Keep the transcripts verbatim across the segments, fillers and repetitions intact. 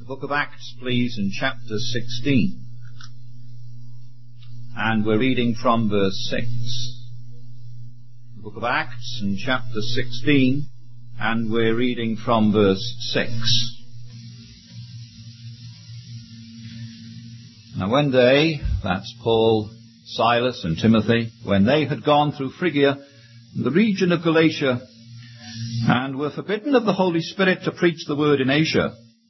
Book of Acts, please, in chapter sixteen. And we're reading from verse six. The Book of Acts, in chapter sixteen, and we're reading from verse six. Now when they, that's Paul, Silas, and Timothy, when they had gone through Phrygia, the region of Galatia, and were forbidden of the Holy Spirit to preach the word in Asia,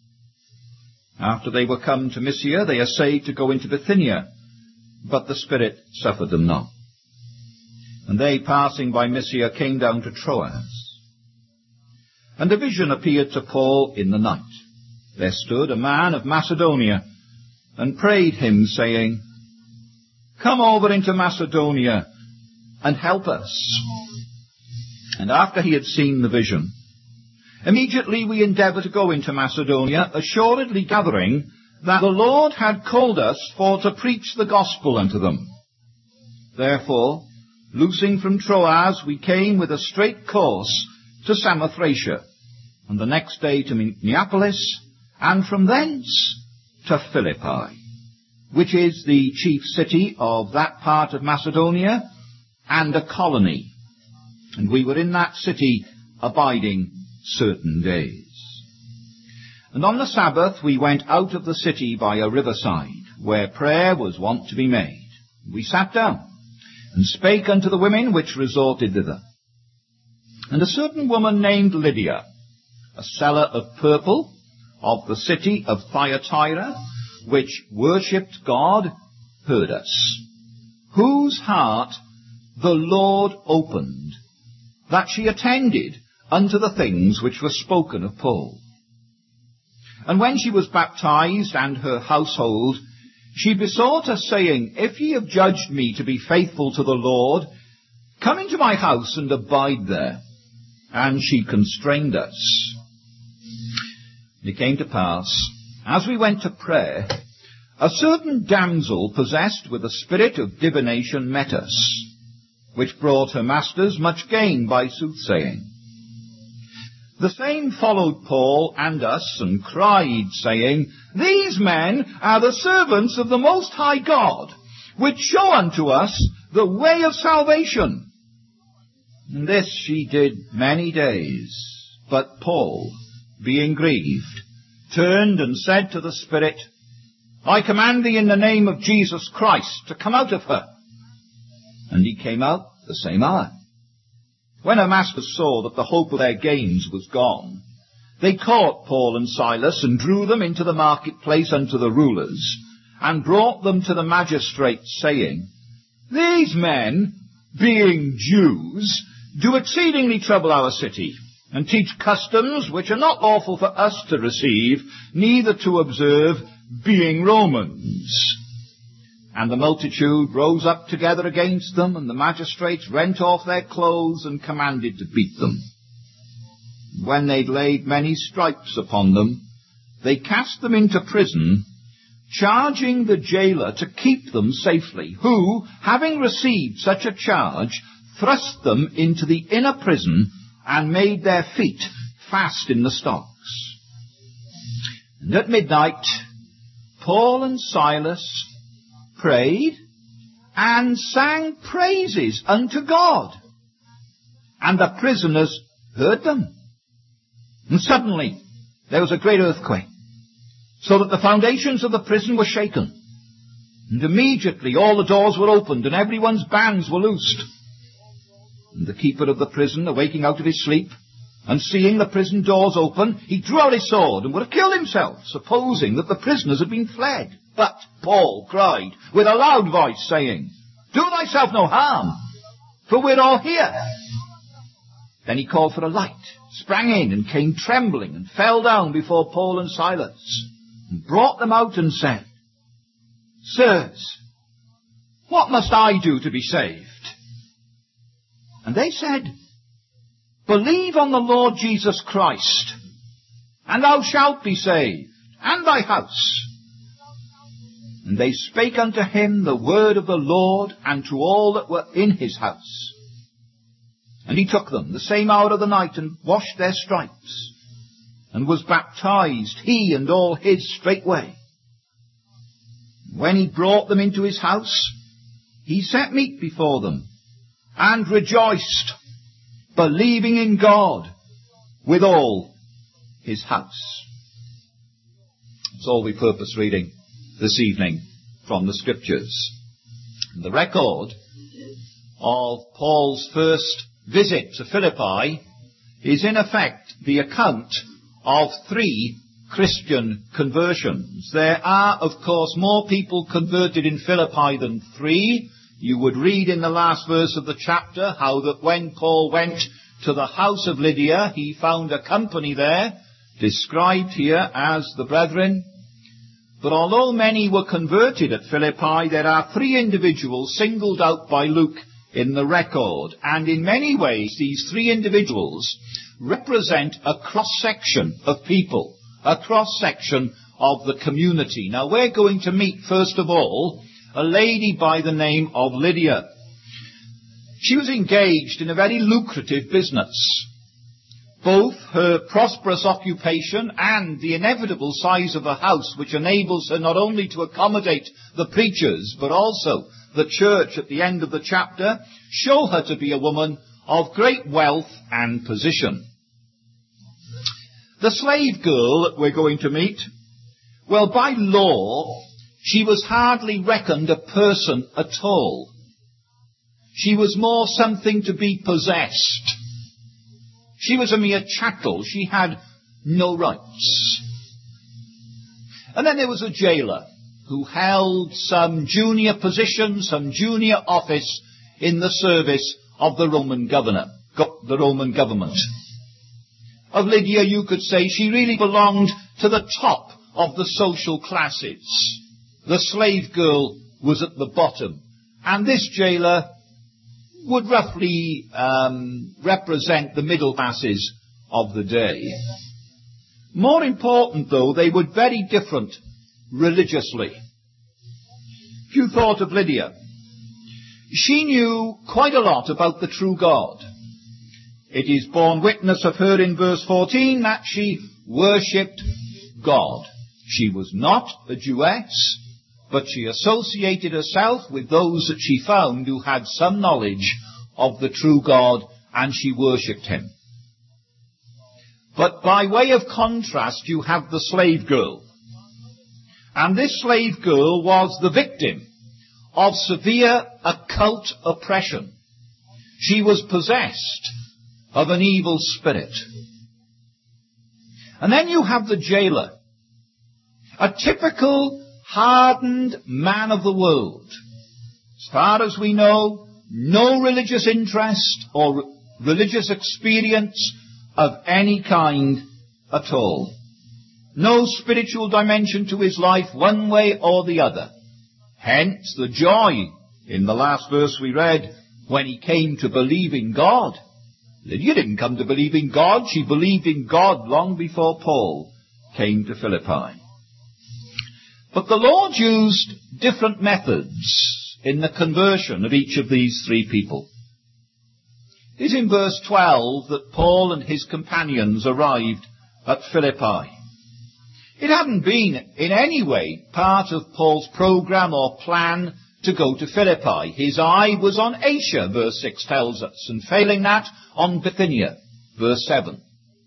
after they were come to Mysia, they essayed to go into Bithynia, but the Spirit suffered them not. And they, passing by Mysia, came down to Troas. And a vision appeared to Paul in the night. There stood a man of Macedonia, and prayed him, saying, Come over into Macedonia, and help us. And after he had seen the vision, immediately we endeavoured to go into Macedonia, assuredly gathering that the Lord had called us for to preach the gospel unto them. Therefore, loosing from Troas, we came with a straight course to Samothracia, and the next day to Neapolis, and from thence to Philippi, which is the chief city of that part of Macedonia, and a colony. And we were in that city abiding certain days. And on the Sabbath we went out of the city by a riverside, where prayer was wont to be made. We sat down, and spake unto the women which resorted thither. And a certain woman named Lydia, a seller of purple, of the city of Thyatira, which worshipped God, heard us, whose heart the Lord opened, that she attended unto the things which were spoken of Paul. And when she was baptized, and her household, she besought us, saying, If ye have judged me to be faithful to the Lord, come into my house and abide there. And she constrained us. And it came to pass, as we went to prayer, a certain damsel possessed with a spirit of divination met us, which brought her masters much gain by soothsaying. The same followed Paul and us, and cried, saying, These men are the servants of the Most High God, which show unto us the way of salvation. And this she did many days. But Paul, being grieved, turned and said to the Spirit, I command thee in the name of Jesus Christ to come out of her. And he came out the same hour. When her masters saw that the hope of their gains was gone, they caught Paul and Silas, and drew them into the marketplace unto the rulers, and brought them to the magistrates, saying, These men, being Jews, do exceedingly trouble our city, and teach customs which are not lawful for us to receive, neither to observe, being Romans. And the multitude rose up together against them, and the magistrates rent off their clothes and commanded to beat them. When they'd laid many stripes upon them, they cast them into prison, charging the jailer to keep them safely, who, having received such a charge, thrust them into the inner prison, and made their feet fast in the stocks. And at midnight, Paul and Silas prayed and sang praises unto God, and the prisoners heard them. And suddenly there was a great earthquake, so that the foundations of the prison were shaken. And immediately all the doors were opened, and everyone's bands were loosed. And the keeper of the prison, awaking out of his sleep, and seeing the prison doors open, he drew out his sword, and would have killed himself, supposing that the prisoners had been fled. But Paul cried with a loud voice, saying, Do thyself no harm, for we're all here. Then he called for a light, sprang in, and came trembling, and fell down before Paul and Silas, and brought them out, and said, Sirs, what must I do to be saved? And they said, Believe on the Lord Jesus Christ, and thou shalt be saved, and thy house. And they spake unto him the word of the Lord, and to all that were in his house. And he took them the same hour of the night, and washed their stripes. and was baptized, he and all his straightway. When he brought them into his house, he set meat before them, and rejoiced, believing in God with all his house. That's all we purpose reading this evening from the Scriptures. The record of Paul's first visit to Philippi is in effect the account of three Christian conversions. There are, of course, more people converted in Philippi than three. You would read in the last verse of the chapter how that when Paul went to the house of Lydia, he found a company there, described here as the brethren. But although many were converted at Philippi, there are three individuals singled out by Luke in the record. And in many ways, these three individuals represent a cross-section of people, a cross-section of the community. Now, we're going to meet, first of all, a lady by the name of Lydia. She was engaged in a very lucrative business. Both her prosperous occupation and the inevitable size of her house, which enables her not only to accommodate the preachers, but also the church at the end of the chapter, show her to be a woman of great wealth and position. The slave girl that we're going to meet, well, by law, she was hardly reckoned a person at all. She was more something to be possessed. She was a mere chattel. She had no rights. And then there was a jailer who held some junior position, some junior office in the service of the Roman governor, the Roman government. Of Lydia, you could say she really belonged to the top of the social classes. The slave girl was at the bottom. And this jailer would roughly um, represent the middle classes of the day. More important, though, they were very different religiously. If you thought of Lydia, she knew quite a lot about the true God. It is borne witness of her in verse fourteen that she worshipped God. She was not a Jewess, but she associated herself with those that she found who had some knowledge of the true God, and she worshipped him. But by way of contrast, you have the slave girl. And this slave girl was the victim of severe occult oppression. She was possessed of an evil spirit. And then you have the jailer, a typical hardened man of the world. As far as we know, no religious interest or re- religious experience of any kind at all. No spiritual dimension to his life one way or the other. Hence the joy in the last verse we read when he came to believe in God. Lydia didn't come to believe in God. She believed in God long before Paul came to Philippi. But the Lord used different methods in the conversion of each of these three people. It is in verse twelve that Paul and his companions arrived at Philippi. It hadn't been in any way part of Paul's program or plan to go to Philippi. His eye was on Asia, verse six tells us, and failing that, on Bithynia, verse seven.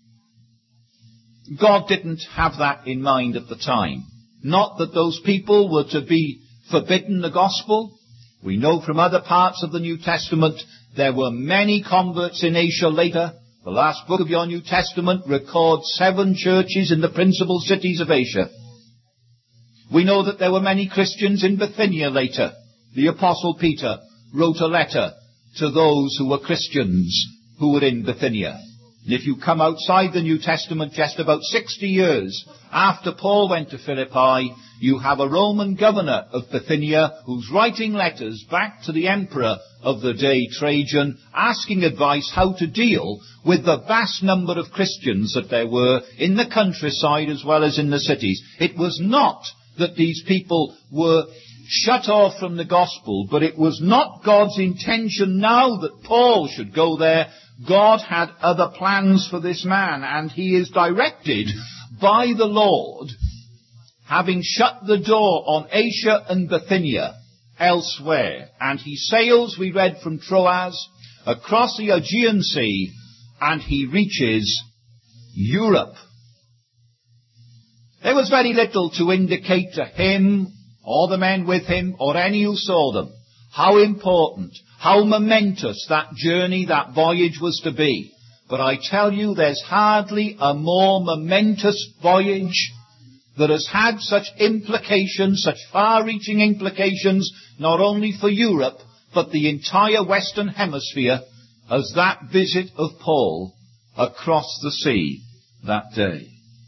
God didn't have that in mind at the time. Not that those people were to be forbidden the gospel. We know from other parts of the New Testament there were many converts in Asia later. The last book of your New Testament records seven churches in the principal cities of Asia. We know that there were many Christians in Bithynia later. The Apostle Peter wrote a letter to those who were Christians who were in Bithynia. And if you come outside the New Testament just about sixty years after Paul went to Philippi, you have a Roman governor of Bithynia who's writing letters back to the emperor of the day, Trajan, asking advice how to deal with the vast number of Christians that there were in the countryside as well as in the cities. It was not that these people were shut off from the gospel, but it was not God's intention now that Paul should go there, God had other plans for this man, and he is directed by the Lord, having shut the door on Asia and Bithynia elsewhere. And he sails, we read from Troas, across the Aegean Sea, and he reaches Europe. There was very little to indicate to him, or the men with him, or any who saw them, how important, how momentous that journey, that voyage was to be. But I tell you, there's hardly a more momentous voyage that has had such implications, such far-reaching implications, not only for Europe, but the entire Western Hemisphere, as that visit of Paul across the sea that day.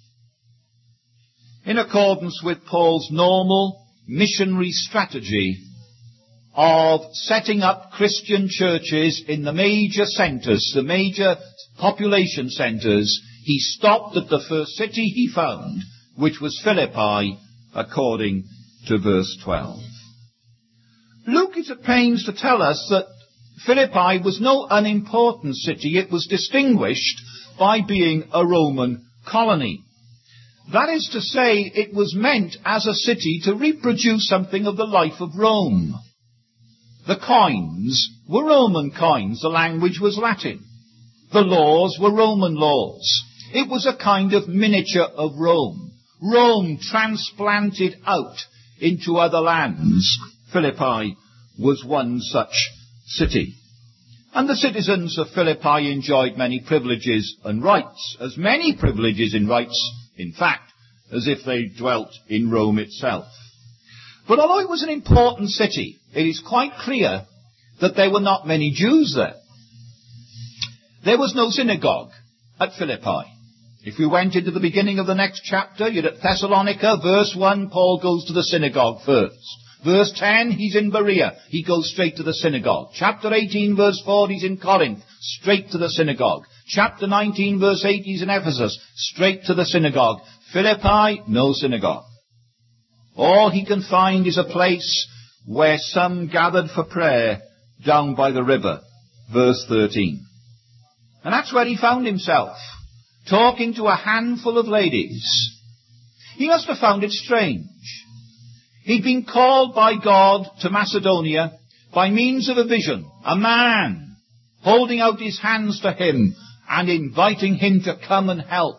In accordance with Paul's normal missionary strategy of setting up Christian churches in the major centres, the major population centres, he stopped at the first city he found, which was Philippi, according to verse twelve. Luke is at pains to tell us that Philippi was no unimportant city. It was distinguished by being a Roman colony. That is to say, it was meant as a city to reproduce something of the life of Rome. The coins were Roman coins. The language was Latin. The laws were Roman laws. It was a kind of miniature of Rome. Rome transplanted out into other lands. Philippi was one such city. And the citizens of Philippi enjoyed many privileges and rights, as many privileges and rights, in fact, as if they dwelt in Rome itself. But although it was an important city, it is quite clear that there were not many Jews there. There was no synagogue at Philippi. If we went into the beginning of the next chapter, you're at Thessalonica, verse one, Paul goes to the synagogue first. Verse ten, he's in Berea. He goes straight to the synagogue. Chapter eighteen, verse four, he's in Corinth. Straight to the synagogue. Chapter nineteen, verse eight, he's in Ephesus. Straight to the synagogue. Philippi, no synagogue. All he can find is a place where some gathered for prayer down by the river. Verse thirteen. And that's where he found himself, talking to a handful of ladies. He must have found it strange. He'd been called by God to Macedonia by means of a vision, a man holding out his hands to him and inviting him to come and help.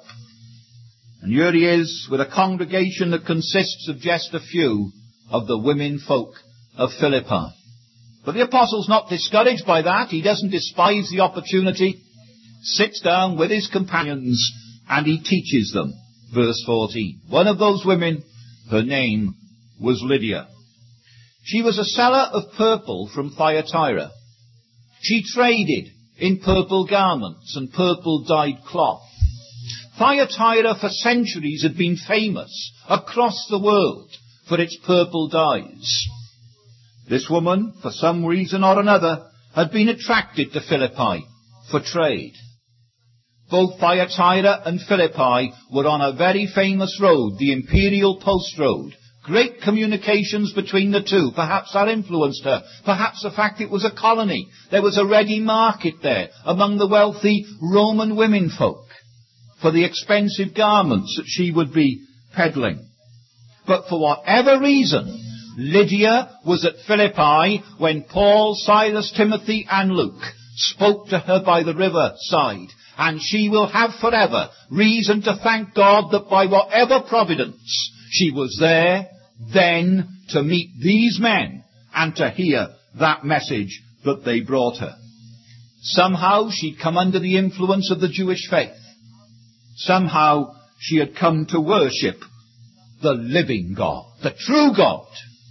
And here he is with a congregation that consists of just a few of the women folk of Philippi. But the apostle's not discouraged by that. He doesn't despise the opportunity. Sits down with his companions and he teaches them. Verse fourteen. One of those women, her name was Lydia. She was a seller of purple from Thyatira. She traded in purple garments and purple dyed cloth. Thyatira for centuries had been famous across the world for its purple dyes. This woman, for some reason or another, had been attracted to Philippi for trade. Both Thyatira and Philippi were on a very famous road, the Imperial Post Road. Great communications between the two. Perhaps that influenced her. Perhaps the fact it was a colony. There was a ready market there among the wealthy Roman women folk for the expensive garments that she would be peddling. But for whatever reason, Lydia was at Philippi when Paul, Silas, Timothy and Luke spoke to her by the riverside. And she will have forever reason to thank God that by whatever providence she was there then to meet these men and to hear that message that they brought her. Somehow she'd come under the influence of the Jewish faith. Somehow she had come to worship the living God, the true God.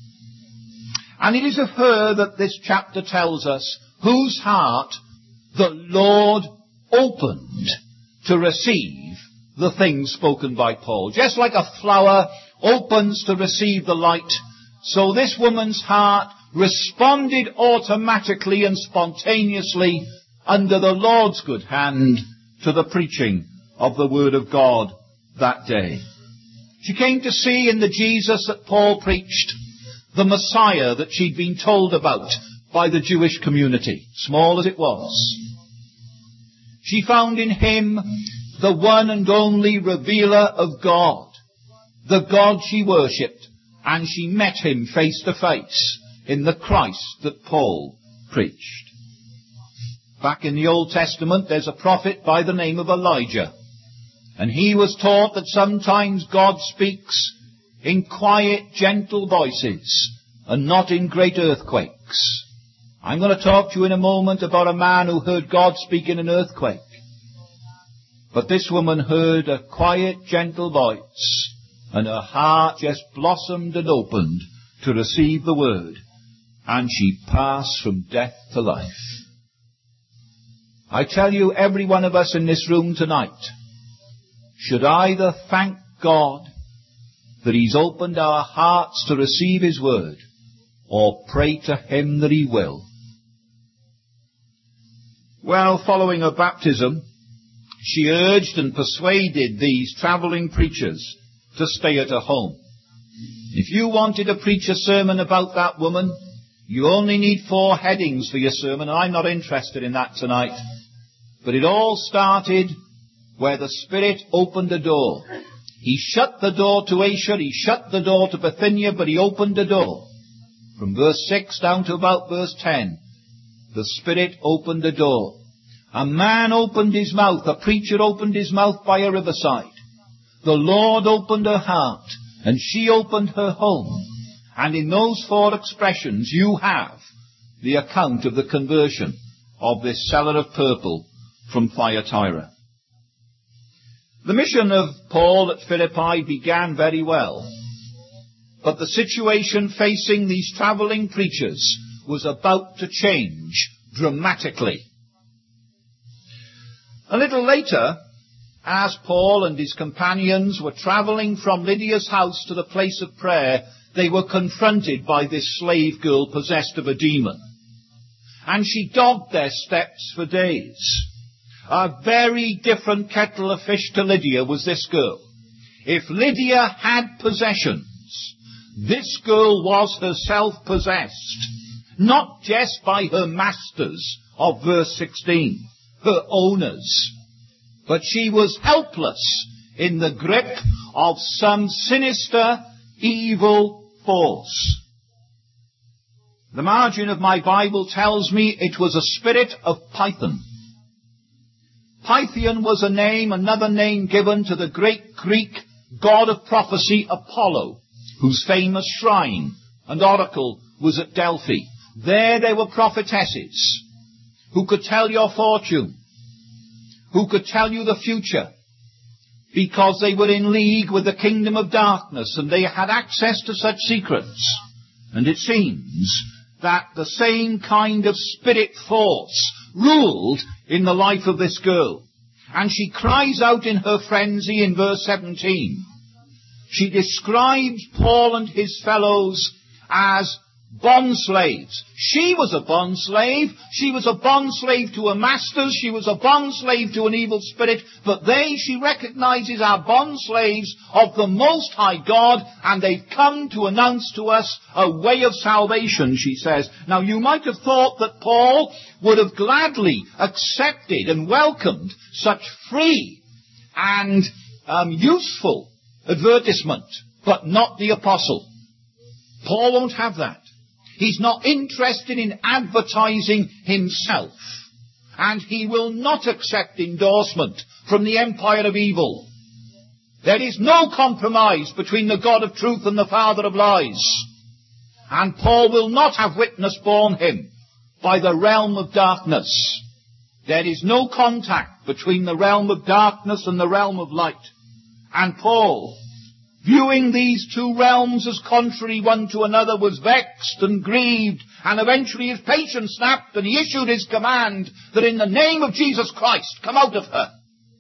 And it is of her that this chapter tells us whose heart the Lord opened to receive the things spoken by Paul. Just like a flower opens to receive the light, so this woman's heart responded automatically and spontaneously under the Lord's good hand to the preaching of the Word of God that day. She came to see in the Jesus that Paul preached the Messiah that she'd been told about by the Jewish community, small as it was. She found in him the one and only revealer of God, the God she worshipped, and she met him face to face in the Christ that Paul preached. Back in the Old Testament, there's a prophet by the name of Elijah, and he was taught that sometimes God speaks in quiet, gentle voices and not in great earthquakes. I'm going to talk to you in a moment about a man who heard God speak in an earthquake. But this woman heard a quiet, gentle voice, and her heart just blossomed and opened to receive the word, and she passed from death to life. I tell you, every one of us in this room tonight should either thank God that he's opened our hearts to receive his word, or pray to him that he will. Well, following her baptism, she urged and persuaded these travelling preachers to stay at her home. If you wanted to preach a sermon about that woman, you only need four headings for your sermon, and I'm not interested in that tonight. But it all started where the Spirit opened a door. He shut the door to Asia, he shut the door to Bithynia, but he opened a door. From verse six down to about verse ten, the Spirit opened a door. A man opened his mouth, a preacher opened his mouth by a riverside. The Lord opened her heart, and she opened her home. And in those four expressions you have the account of the conversion of this seller of purple from Thyatira. The mission of Paul at Philippi began very well, but the situation facing these travelling preachers was about to change dramatically. A little later, as Paul and his companions were travelling from Lydia's house to the place of prayer, they were confronted by this slave girl possessed of a demon. And she dogged their steps for days. A very different kettle of fish to Lydia was this girl. If Lydia had possessions, this girl was herself possessed, not just by her masters of verse sixteen, her owners, but she was helpless in the grip of some sinister, evil force. The margin of my Bible tells me it was a spirit of Python. Pythion was a name, another name given to the great Greek god of prophecy Apollo, whose famous shrine and oracle was at Delphi. There there were prophetesses who could tell your fortune, who could tell you the future, because they were in league with the kingdom of darkness and they had access to such secrets. And it seems that the same kind of spirit force ruled in the life of this girl. And she cries out in her frenzy in verse seventeen. She describes Paul and his fellows as bondslaves. She was a bondslave. She was a bondslave to her masters. She was a bondslave to an evil spirit. But they, she recognizes, are bondslaves of the Most High God, and they've come to announce to us a way of salvation, she says. Now, you might have thought that Paul would have gladly accepted and welcomed such free and um, useful advertisement, but not the apostle. Paul won't have that. He's not interested in advertising himself, and he will not accept endorsement from the empire of evil. There is no compromise between the God of truth and the father of lies, and Paul will not have witness borne him by the realm of darkness. There is no contact between the realm of darkness and the realm of light. And Paul, viewing these two realms as contrary one to another, was vexed and grieved, and eventually his patience snapped, and he issued his command that in the name of Jesus Christ, come out of her.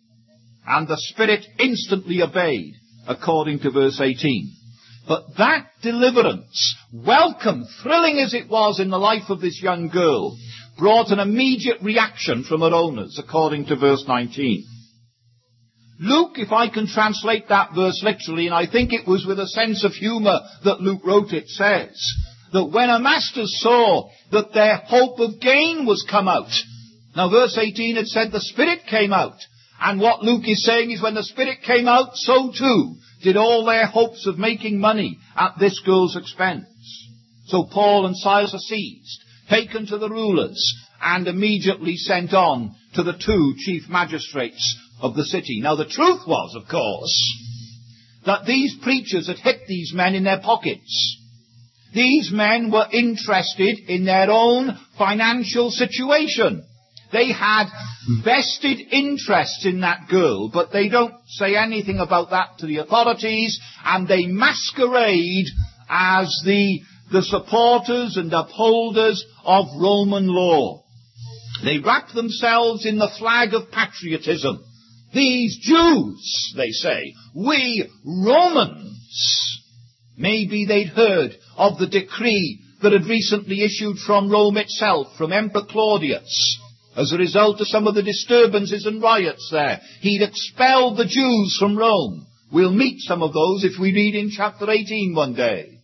And the Spirit instantly obeyed, according to verse eighteen. But that deliverance, welcome, thrilling as it was in the life of this young girl, brought an immediate reaction from her owners, according to verse nineteen. Luke, if I can translate that verse literally, and I think it was with a sense of humour that Luke wrote it, says that when her masters saw that their hope of gain was come out, Now verse eighteen, it said the Spirit came out. And what Luke is saying is when the Spirit came out, so too did all their hopes of making money at this girl's expense. So Paul and Silas are seized, taken to the rulers, and immediately sent on to the two chief magistrates of the city. Now the truth was, of course, that these preachers had hit these men in their pockets. These men were interested in their own financial situation. They had vested interests in that girl, but they don't say anything about that to the authorities, and they masquerade as the, the supporters and upholders of Roman law. They wrap themselves in the flag of patriotism. These Jews, they say, we Romans. Maybe they'd heard of the decree that had recently issued from Rome itself, from Emperor Claudius. As a result of some of the disturbances and riots there, he'd expelled the Jews from Rome. We'll meet some of those if we read in chapter eighteen one day.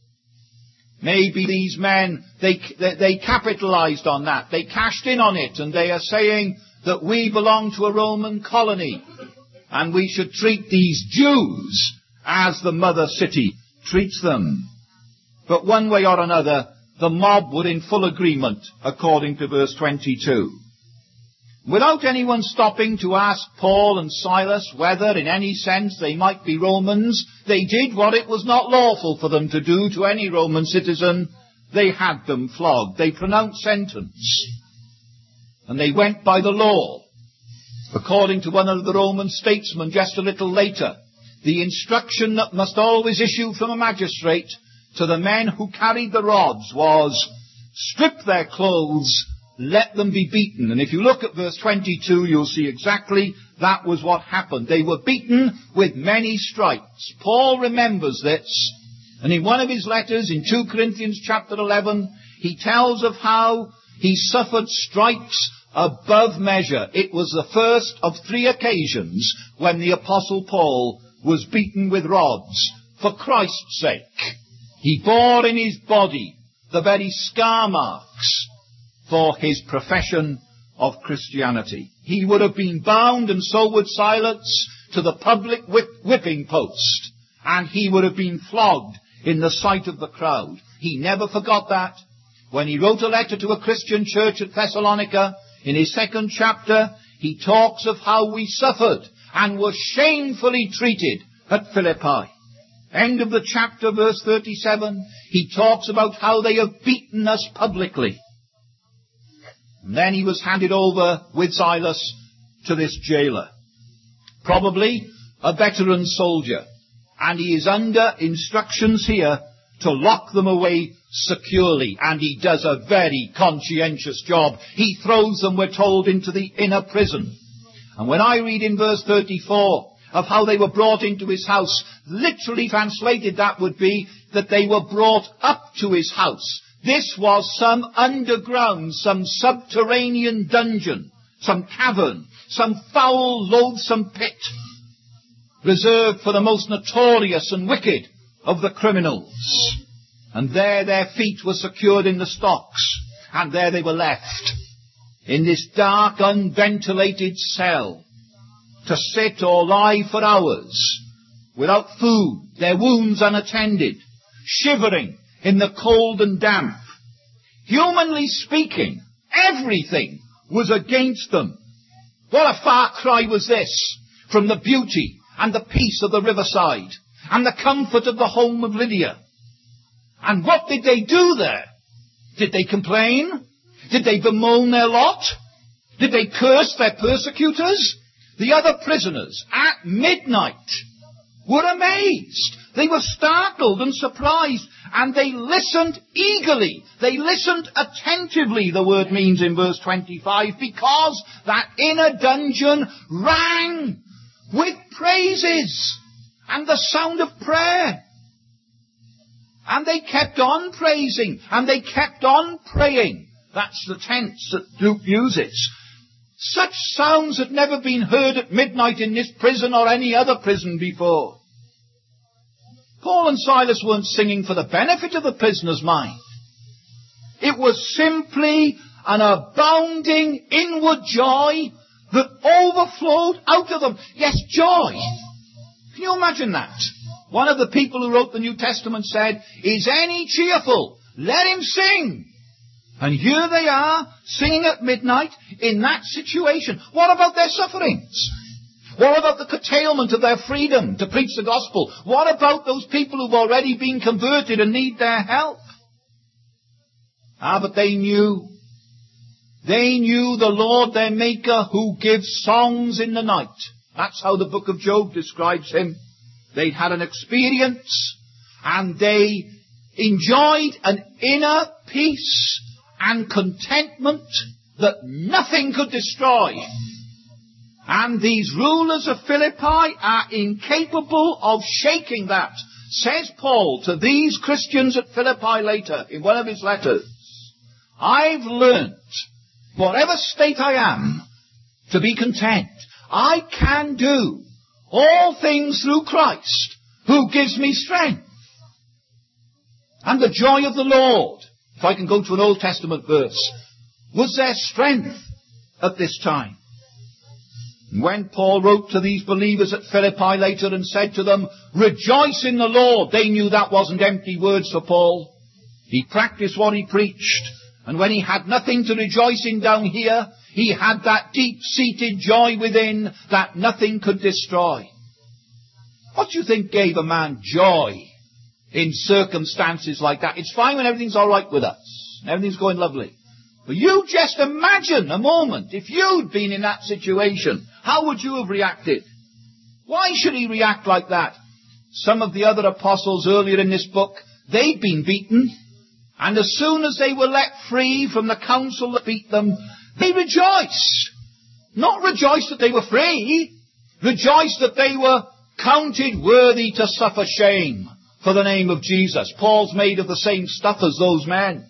Maybe these men, they, they, they capitalized on that. They cashed in on it, and they are saying that we belong to a Roman colony, and we should treat these Jews as the mother city treats them. But one way or another, the mob were in full agreement, according to verse twenty-two. Without anyone stopping to ask Paul and Silas whether in any sense they might be Romans, they did what it was not lawful for them to do to any Roman citizen. They had them flogged. They pronounced sentence. And they went by the law. According to one of the Roman statesmen just a little later, the instruction that must always issue from a magistrate to the men who carried the rods was, strip their clothes, let them be beaten. And if you look at verse twenty-two, you'll see exactly that was what happened. They were beaten with many stripes. Paul remembers this, and in one of his letters in Second Corinthians chapter eleven, he tells of how he suffered stripes above measure. It was the first of three occasions when the Apostle Paul was beaten with rods for Christ's sake. He bore in his body the very scar marks for his profession of Christianity. He would have been bound, and so would Silas, to the public whip, whipping post, and he would have been flogged in the sight of the crowd. He never forgot that. When he wrote a letter to a Christian church at Thessalonica, in his second chapter, he talks of how we suffered and were shamefully treated at Philippi. End of the chapter, verse thirty-seven, he talks about how they have beaten us publicly. And then he was handed over with Silas to this jailer, probably a veteran soldier, and he is under instructions here to lock them away securely, and he does a very conscientious job. He throws them, we're told, into the inner prison. And when I read in verse thirty-four of how they were brought into his house, literally translated that would be that they were brought up to his house. This was some underground, some subterranean dungeon, some cavern, some foul, loathsome pit, reserved for the most notorious and wicked of the criminals. And there their feet were secured in the stocks, and there they were left, in this dark, unventilated cell, to sit or lie for hours, without food, their wounds unattended, shivering in the cold and damp. Humanly speaking, everything was against them. What a far cry was this from the beauty and the peace of the riverside and the comfort of the home of Lydia. And what did they do there? Did they complain? Did they bemoan their lot? Did they curse their persecutors? The other prisoners at midnight were amazed. They were startled and surprised, and they listened eagerly. They listened attentively, the word means in verse twenty-five, because that inner dungeon rang with praises and the sound of prayer. And they kept on praising, and they kept on praying. That's the tense that Luke uses. Such sounds had never been heard at midnight in this prison or any other prison before. Paul and Silas weren't singing for the benefit of the prisoner's mind. It was simply an abounding inward joy that overflowed out of them. Yes, joy. Can you imagine that? One of the people who wrote the New Testament said, "Is any cheerful? Let him sing." And here they are, singing at midnight in that situation. What about their sufferings? What about the curtailment of their freedom to preach the gospel? What about those people who've already been converted and need their help? Ah, but they knew. They knew the Lord their Maker who gives songs in the night. That's how the book of Job describes him. They'd had an experience and they enjoyed an inner peace and contentment that nothing could destroy. And these rulers of Philippi are incapable of shaking that. Says Paul to these Christians at Philippi later in one of his letters, "I've learnt, whatever state I am, to be content. I can do all things through Christ who gives me strength." And the joy of the Lord, if I can go to an Old Testament verse, was their strength at this time. When Paul wrote to these believers at Philippi later and said to them, "Rejoice in the Lord," they knew that wasn't empty words for Paul. He practiced what he preached. And when he had nothing to rejoice in down here, he had that deep-seated joy within that nothing could destroy. What do you think gave a man joy in circumstances like that? It's fine when everything's all right with us. Everything's going lovely. But you just imagine a moment, if you'd been in that situation, how would you have reacted? Why should he react like that? Some of the other apostles earlier in this book, they'd been beaten. And as soon as they were let free from the council that beat them, they rejoiced. Not rejoiced that they were free. Rejoiced that they were counted worthy to suffer shame for the name of Jesus. Paul's made of the same stuff as those men.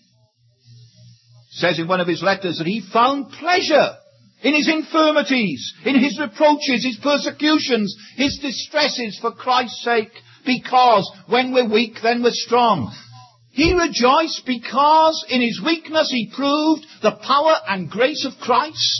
Says in one of his letters that he found pleasure in his infirmities, in his reproaches, his persecutions, his distresses for Christ's sake, because when we're weak, then we're strong. He rejoiced because in his weakness he proved the power and grace of Christ.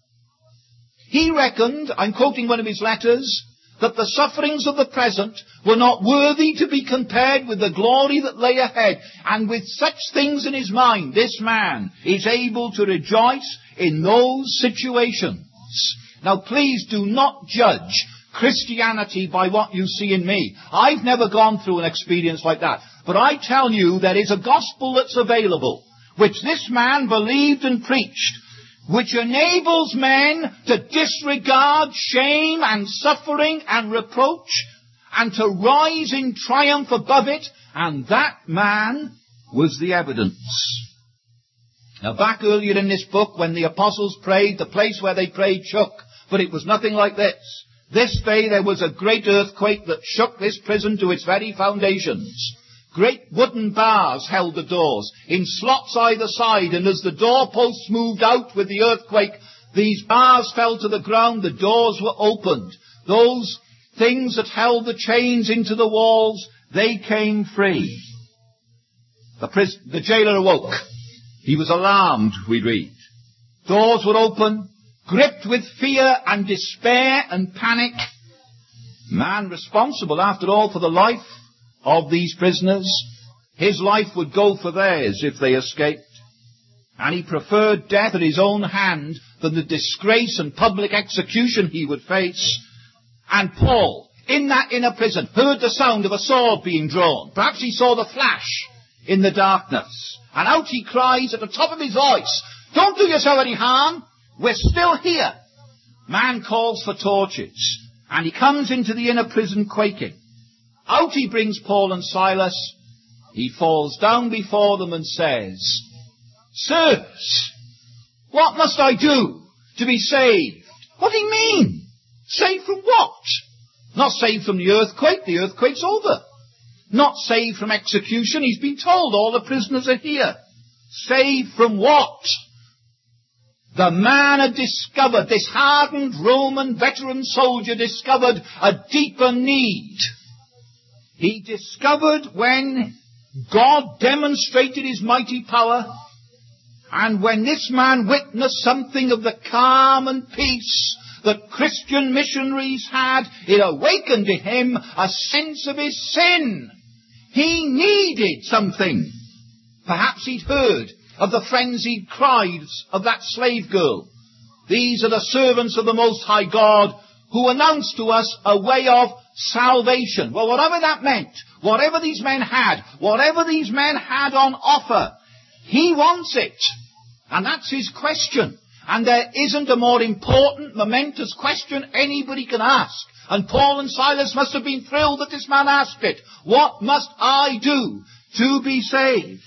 He reckoned, I'm quoting one of his letters, that the sufferings of the present were not worthy to be compared with the glory that lay ahead. And with such things in his mind, this man is able to rejoice in those situations. Now please do not judge Christianity by what you see in me. I've never gone through an experience like that. But I tell you there is a gospel that's available, which this man believed and preached, which enables men to disregard shame and suffering and reproach and to rise in triumph above it. And that man was the evidence. Now back earlier in this book, when the apostles prayed, the place where they prayed shook, but it was nothing like this. This day there was a great earthquake that shook this prison to its very foundations. Great wooden bars held the doors in slots either side, and as the doorposts moved out with the earthquake, these bars fell to the ground, the doors were opened. Those things that held the chains into the walls, they came free. The, pris- the jailer awoke. He was alarmed, we read. Doors were open, gripped with fear and despair and panic. Man responsible, after all, for the life of these prisoners. His life would go for theirs if they escaped. And he preferred death at his own hand than the disgrace and public execution he would face. And Paul, in that inner prison, heard the sound of a sword being drawn. Perhaps he saw the flash in the darkness. And out he cries at the top of his voice, "Don't do yourself any harm. We're still here." Man calls for torches. And he comes into the inner prison quaking. Out he brings Paul and Silas. He falls down before them and says, "Sirs, what must I do to be saved?" What do you mean? Saved from what? Not saved from the earthquake. The earthquake's over. Not saved from execution. He's been told all the prisoners are here. Saved from what? The man had discovered, this hardened Roman veteran soldier discovered a deeper need. He discovered when God demonstrated his mighty power And when this man witnessed something of the calm and peace that Christian missionaries had, it awakened in him a sense of his sin. He needed something. Perhaps he'd heard of the frenzied cries of that slave girl. These are the servants of the Most High God who announce to us a way of salvation. Well, whatever that meant, whatever these men had, whatever these men had on offer, he wants it. And that's his question. And there isn't a more important, momentous question anybody can ask. And Paul and Silas must have been thrilled that this man asked it. What must I do to be saved?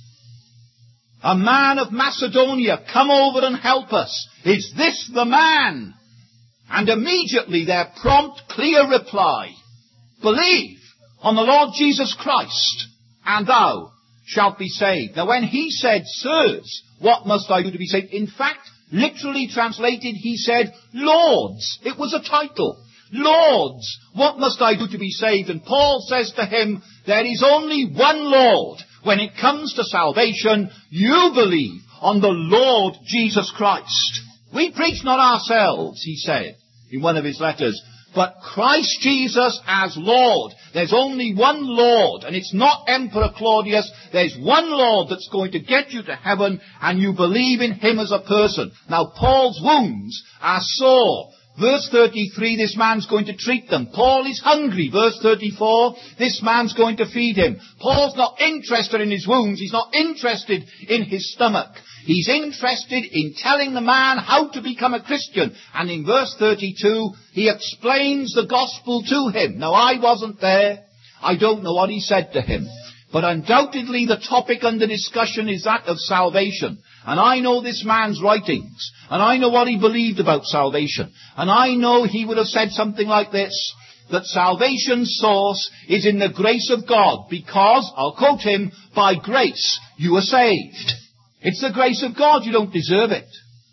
A man of Macedonia, come over and help us. Is this the man? And immediately their prompt, clear reply, believe on the Lord Jesus Christ, and thou shalt be saved. Now when he said, sirs, what must I do to be saved? In fact, literally translated, he said, Lords. It was a title. Lords, what must I do to be saved? And Paul says to him, there is only one Lord. When it comes to salvation, you believe on the Lord Jesus Christ. We preach not ourselves, he said in one of his letters, but Christ Jesus as Lord. There's only one Lord, and it's not Emperor Claudius. There's one Lord that's going to get you to heaven, and you believe in him as a person. Now, Paul's wounds are sore. Verse thirty-three, this man's going to treat them. Paul is hungry. Verse thirty-four, this man's going to feed him. Paul's not interested in his wounds. He's not interested in his stomach. He's interested in telling the man how to become a Christian. And in verse thirty-two, he explains the gospel to him. Now, I wasn't there. I don't know what he said to him. But undoubtedly the topic under discussion is that of salvation. And I know this man's writings. And I know what he believed about salvation. And I know he would have said something like this, that salvation's source is in the grace of God, because, I'll quote him, by grace you are saved. It's the grace of God, you don't deserve it.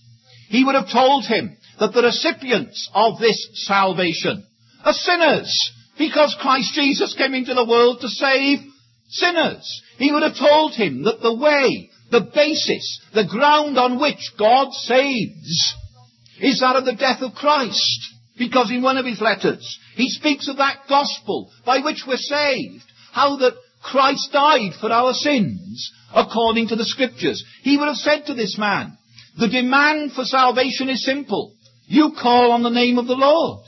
He would have told him that the recipients of this salvation are sinners, because Christ Jesus came into the world to save sinners. He would have told him that the way, the basis, the ground on which God saves is that of the death of Christ. Because in one of his letters, he speaks of that gospel by which we're saved. How that Christ died for our sins, according to the Scriptures. He would have said to this man, the demand for salvation is simple. You call on the name of the Lord.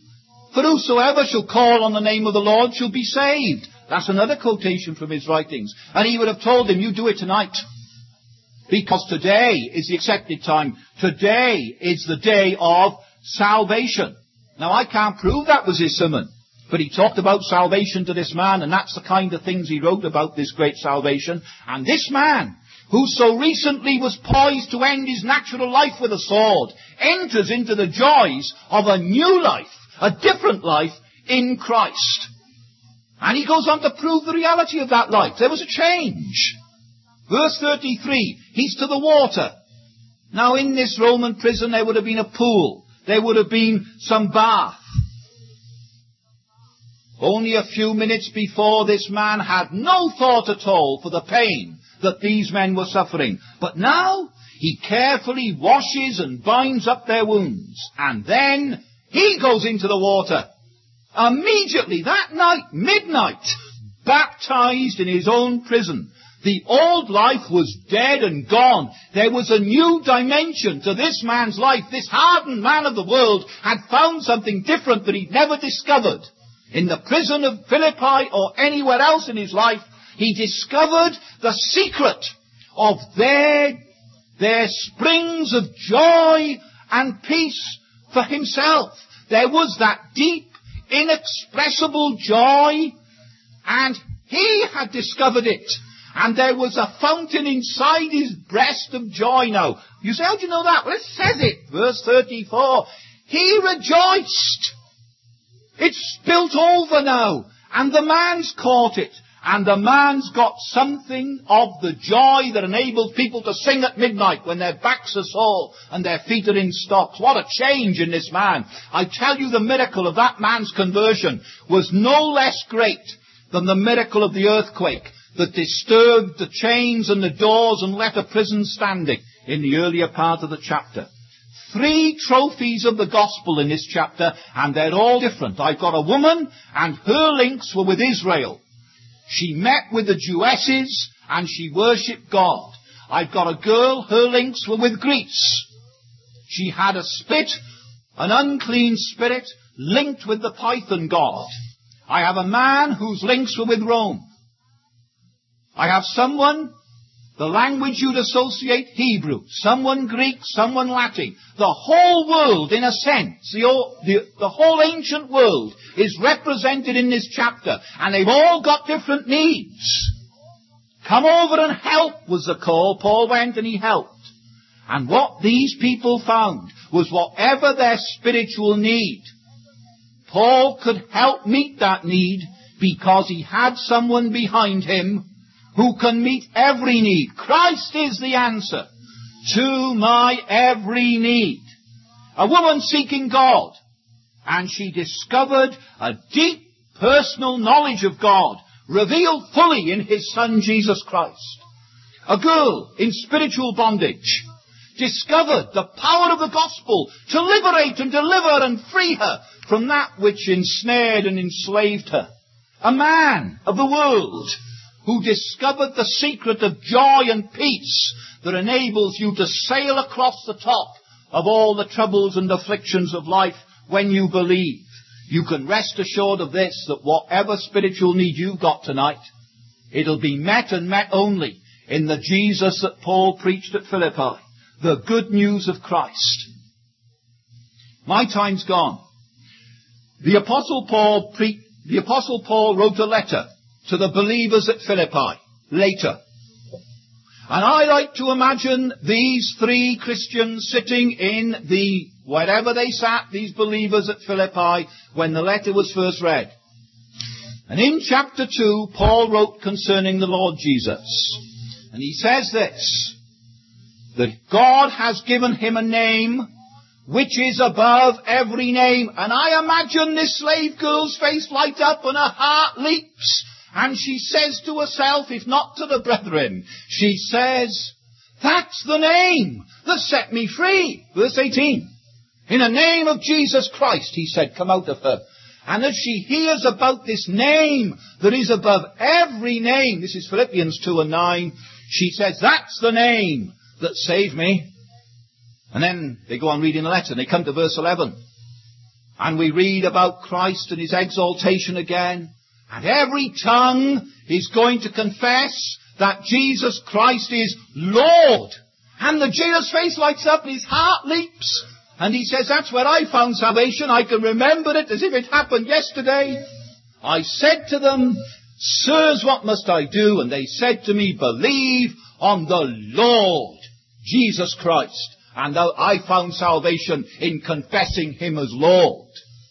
For whosoever shall call on the name of the Lord shall be saved. That's another quotation from his writings. And he would have told him, you do it tonight. Because today is the accepted time. Today is the day of salvation. Now, I can't prove that was his sermon. But he talked about salvation to this man, and that's the kind of things he wrote about this great salvation. And this man, who so recently was poised to end his natural life with a sword, enters into the joys of a new life, a different life in Christ. And he goes on to prove the reality of that life. There was a change. Verse thirty-three, he's to the water. Now, in this Roman prison, there would have been a pool. There would have been some bath. Only a few minutes before, this man had no thought at all for the pain that these men were suffering. But now, he carefully washes and binds up their wounds. And then, he goes into the water. Immediately, that night, midnight, baptized in his own prison. The old life was dead and gone. There was a new dimension to this man's life. This hardened man of the world had found something different that he'd never discovered. In the prison of Philippi or anywhere else in his life, he discovered the secret of their, their springs of joy and peace for himself. There was that deep, inexpressible joy, and he had discovered it. And there was a fountain inside his breast of joy now. You say, how do you know that? Well, it says it. Verse thirty-four. He rejoiced. It's spilt over now. And the man's caught it. And the man's got something of the joy that enables people to sing at midnight when their backs are sore and their feet are in stocks. What a change in this man. I tell you, the miracle of that man's conversion was no less great than the miracle of the earthquake. that disturbed the chains and the doors and left a prison standing in the earlier part of the chapter. Three trophies of the gospel in this chapter, and they're all different. I've got a woman, and her links were with Israel. She met with the Jewesses, and she worshipped God. I've got a girl, her links were with Greece. She had a spit, an unclean spirit, linked with the Python god. I have a man whose links were with Rome. I have someone, the language you'd associate, Hebrew, someone Greek, someone Latin. The whole world, in a sense, the, the, the whole ancient world is represented in this chapter, and they've all got different needs. Come over and help was the call. Paul went and he helped. And what these people found was whatever their spiritual need, Paul could help meet that need because he had someone behind him who can meet every need. Christ is the answer to my every need. A woman seeking God, and she discovered a deep personal knowledge of God revealed fully in his Son Jesus Christ. A girl in spiritual bondage discovered the power of the gospel to liberate and deliver and free her from that which ensnared and enslaved her. A man of the world who discovered the secret of joy and peace that enables you to sail across the top of all the troubles and afflictions of life when you believe. You can rest assured of this, that whatever spiritual need you've got tonight, it'll be met and met only in the Jesus that Paul preached at Philippi, the good news of Christ. My time's gone. The Apostle Paul pre- the Apostle Paul wrote a letter to the believers at Philippi later. And I like to imagine these three Christians sitting in the, wherever they sat, these believers at Philippi, when the letter was first read. And in chapter two, Paul wrote concerning the Lord Jesus. And he says this, that God has given him a name which is above every name. And I imagine this slave girl's face light up and her heart leaps. And she says to herself, if not to the brethren, she says, that's the name that set me free. Verse eighteen. In the name of Jesus Christ, he said, come out of her. And as she hears about this name that is above every name, this is Philippians two and nine, she says, that's the name that saved me. And then they go on reading the letter, and they come to verse eleven. And we read about Christ and his exaltation again. And every tongue is going to confess that Jesus Christ is Lord. And the jailer's face lights up and his heart leaps. And he says, that's where I found salvation. I can remember it as if it happened yesterday. I said to them, sirs, what must I do? And they said to me, believe on the Lord Jesus Christ. And I found salvation in confessing him as Lord.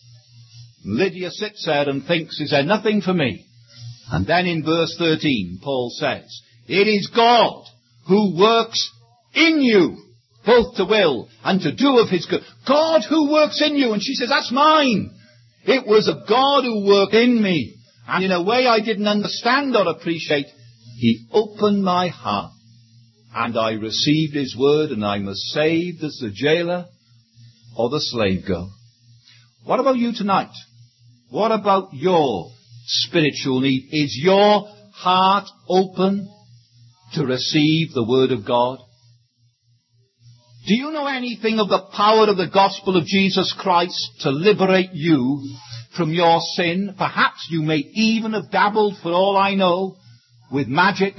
Lydia sits there and thinks, is there nothing for me? And then in verse thirteen, Paul says, it is God who works in you, both to will and to do of his good. God who works in you. And she says, that's mine. It was a God who worked in me. And in a way I didn't understand or appreciate, he opened my heart. And I received his word, and I'm as saved as the jailer or the slave girl. What about you tonight? What about your spiritual need? Is your heart open to receive the word of God? Do you know anything of the power of the gospel of Jesus Christ to liberate you from your sin? Perhaps you may even have dabbled, for all I know, with magic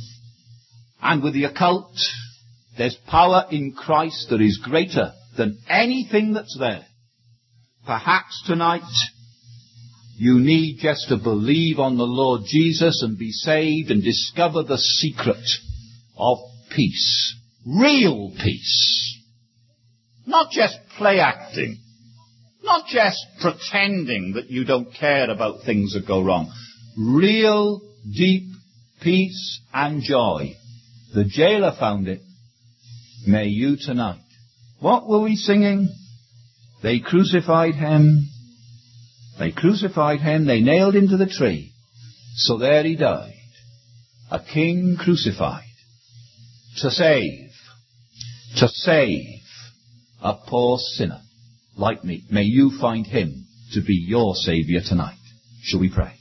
and with the occult. There's power in Christ that is greater than anything that's there. Perhaps tonight you need just to believe on the Lord Jesus and be saved and discover the secret of peace. Real peace. Not just play acting. Not just pretending that you don't care about things that go wrong. Real, deep peace and joy. The jailer found it. May you tonight. What were we singing? They crucified him. They crucified him. They nailed him to the tree. So there he died. a King crucified to save, to save a poor sinner like me. May you find him to be your Saviour tonight. Shall we pray?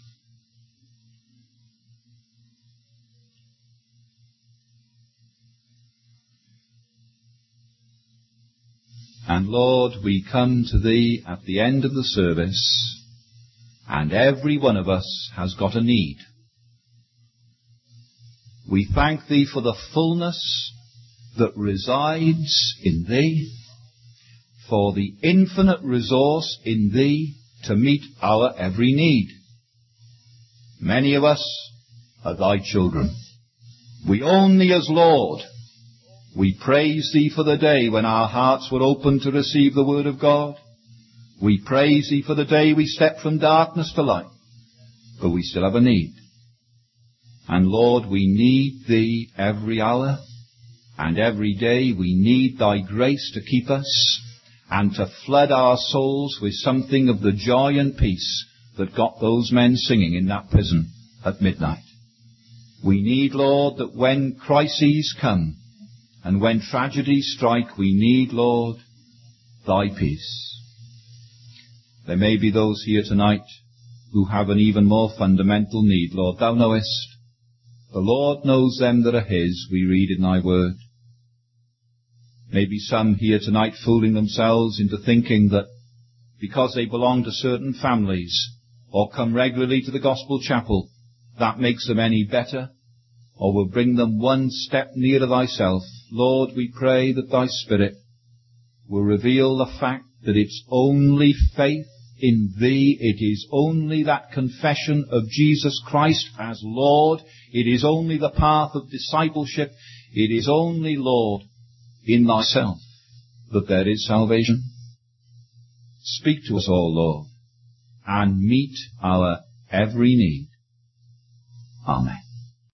And Lord, we come to Thee at the end of the service, and every one of us has got a need. We thank Thee for the fullness that resides in Thee, for the infinite resource in Thee to meet our every need. Many of us are Thy children. We own Thee as Lord. We praise Thee for the day when our hearts were open to receive the Word of God. We praise Thee for the day we stepped from darkness to light. But we still have a need. And Lord, we need Thee every hour and every day. We need Thy grace to keep us and to flood our souls with something of the joy and peace that got those men singing in that prison at midnight. We need, Lord, that when crises come, and when tragedies strike, we need, Lord, Thy peace. There may be those here tonight who have an even more fundamental need. Lord, Thou knowest. The Lord knows them that are His, we read in Thy word. Maybe some here tonight fooling themselves into thinking that because they belong to certain families or come regularly to the Gospel Chapel, that makes them any better or will bring them one step nearer Thyself. Lord, we pray that Thy Spirit will reveal the fact that it's only faith in Thee, it is only that confession of Jesus Christ as Lord, it is only the path of discipleship, it is only, Lord, in Thyself that there is salvation. Speak to us all, Lord, and meet our every need. Amen.